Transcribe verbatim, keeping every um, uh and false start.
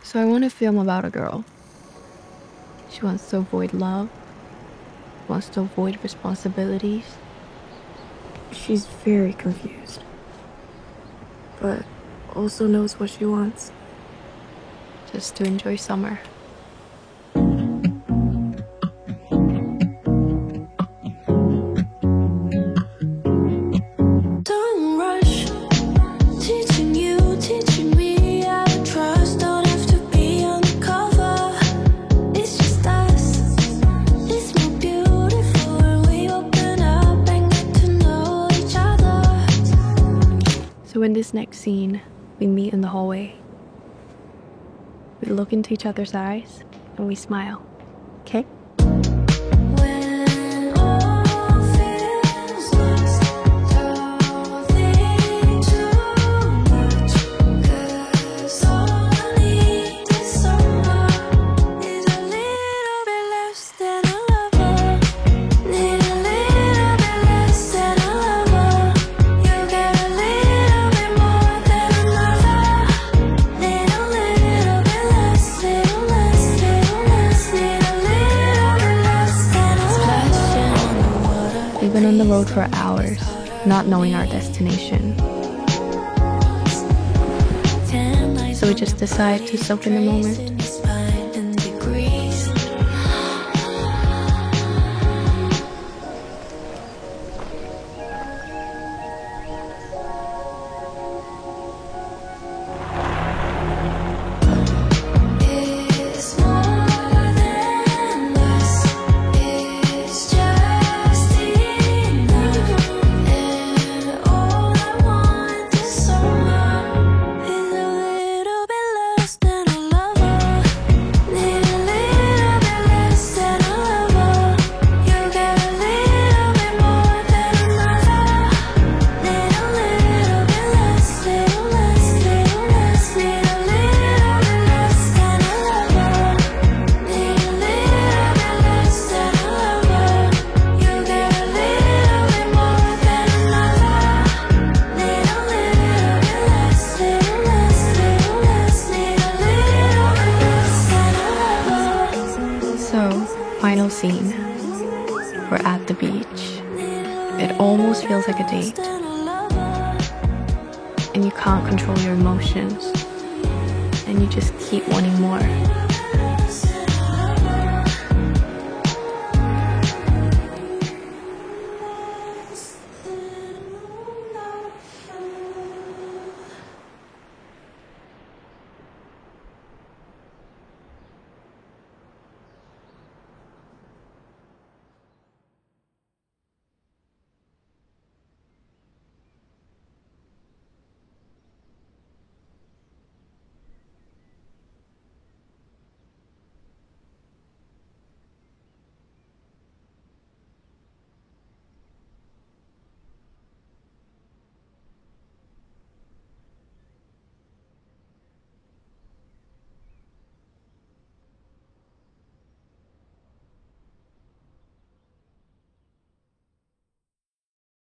So I want a film about a girl. She wants to avoid love, wants to avoid responsibilities. She's very confused, but also knows what she wants. Just to enjoy summer. Don't rush, teaching you, teaching me how to trust. Don't have to be undercover. It's just us. It's more beautiful when we open up and get to know each other. So in this next scene, we meet in the hallway. We look into each other's eyes and we smile. Okay? When all feels lost, don't think too much. 'Cause all I need is someone. Need a little bit less than a lover. Need a little bit less than a lover. You get a little bit more than another. Need a little bit less, little less, little less. Need a little bit less than a splashing in the water. We've been on the road for hours, not knowing our destination. So we just decide to soak in the moment. It's more than less. It's just enough. And all I want is someone. Is a little bit less than a lover. Need a little bit less than a lover. You get a little bit more than another. Need a little bit less, little less, little less. Need a little bit less than a lover. Need a little bit less than a lover. You get a little bit more than another. Need a little bit less, little less, little less. Need a little bit less than a lover. So, final scene. We're at the beach. It almost feels like a date, and you can't control your emotions, and you just keep wanting more.